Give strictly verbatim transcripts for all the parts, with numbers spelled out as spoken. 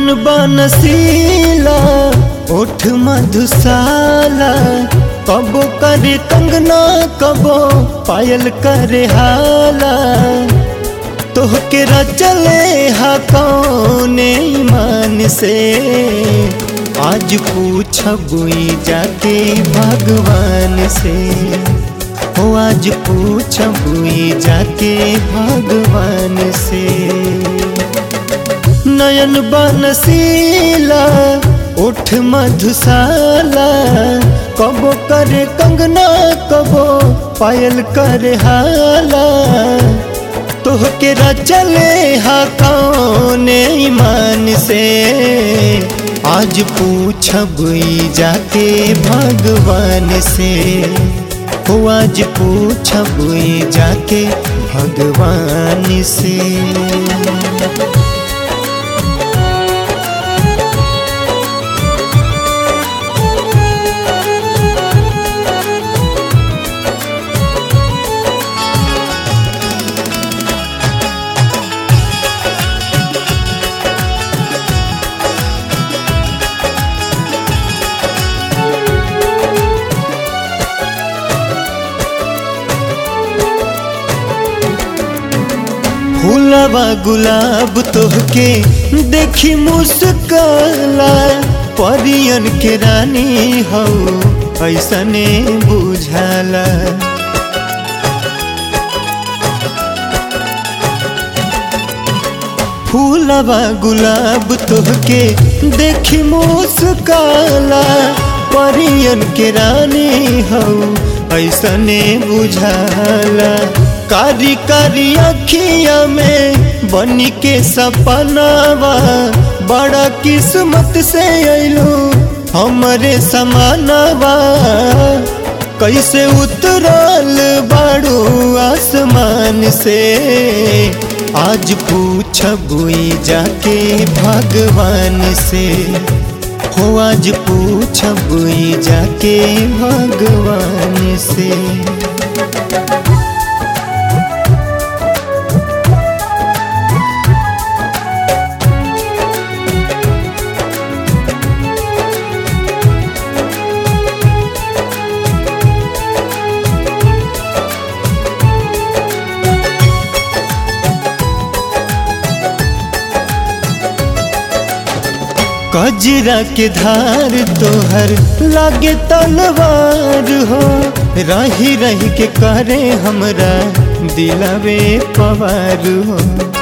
नयन बनसीला ओठ मधुशाला, कबो करे कंगना कबो पायल करे हाला। तोहके रचले हा कौने ईमान से, आज पूछबुई जाके भगवान से। हो आज पूछबुई जाके भगवान से। नयन बनसीला ओठ मधुशाला, कबो करे कंगना कबो पायल करे हाला। तोहके रचले हा कौने ईमान से, आज पूछबुई जाके भगवान से। हो आज पूछबुई जाके भगवान से। फूलवा गुलाब तोहके देखी मुस्काला, परियन के रानी हो ऐसने बुझाला। फूलवा गुलाब तोहके देखी मुस्काला, परियन के रानी हो ऐसने बुझाला। कारी कारी अखिया में बनी के सपनावा, बड़ा किस्मत से अइलू हमरे समानवा। कैसे उतरल बाड़ू आसमान से, आज पूछबुई जाके भगवान से। हो आज पूछबुई जाके भगवान से। कजरा के धार तोहर लागे तलवार हो, रही रही के करे हमरा दिलवे पवार हो।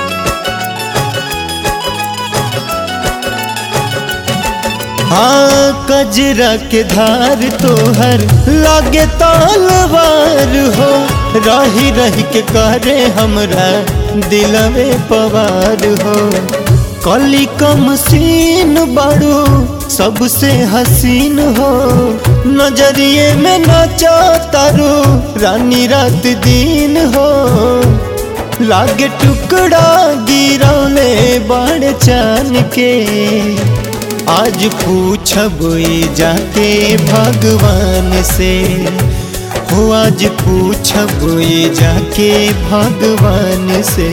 हाँ कजरा के धार तोहर लागे तलवार हो, रही रही के करे हमरा दिलवे पवार हो। कली कम सीन बाड़ू सबसे हसीन हो, नजरिए में नाचा तारू रानी रात दिन हो। लागे टुकड़ा गिरौले बाड़ चान के, आज पूछबुई जाके भगवान से। हो आज पूछबुई जाके भगवान से।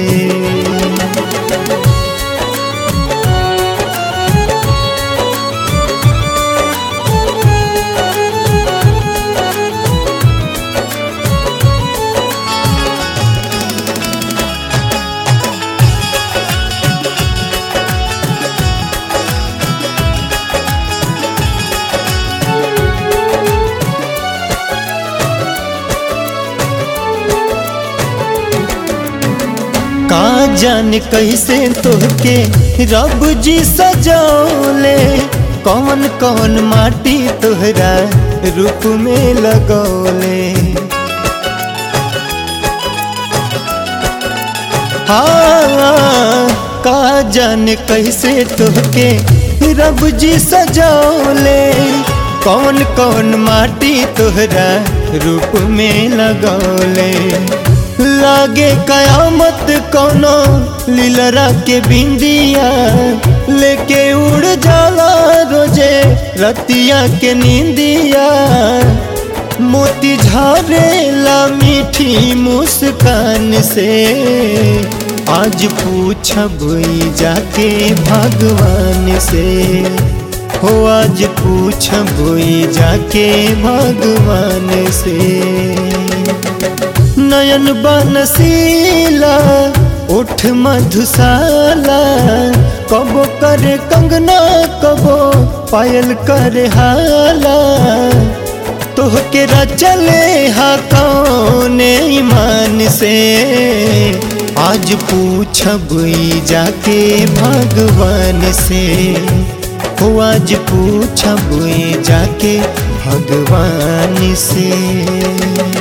का जाने कैसे तोहके रब जी सजौले, कौन कौन माटी तोहरा रूप में लगौले। हाँ का जाने कैसे तोहके रब जी सजौले, कौन कौन माटी तोहरा रूप में लगौले। लागे कयामत कोनो लीलरा के बिंदिया, लेके उड़ जाला रोजे रतिया के नींदिया। मोती झारेला मीठी मुस्कान से, आज पूछब ई जाके भगवान से हो आज पूछब ई जाके भगवान से। नयन बनसीला उठ मधुशाला कबो करे कंगना कबो पायल करे हाला तोहके रचले हा कौने ईमान से आज पूछब ई जाके भगवान से हो आज पूछब ई जाके भगवान से।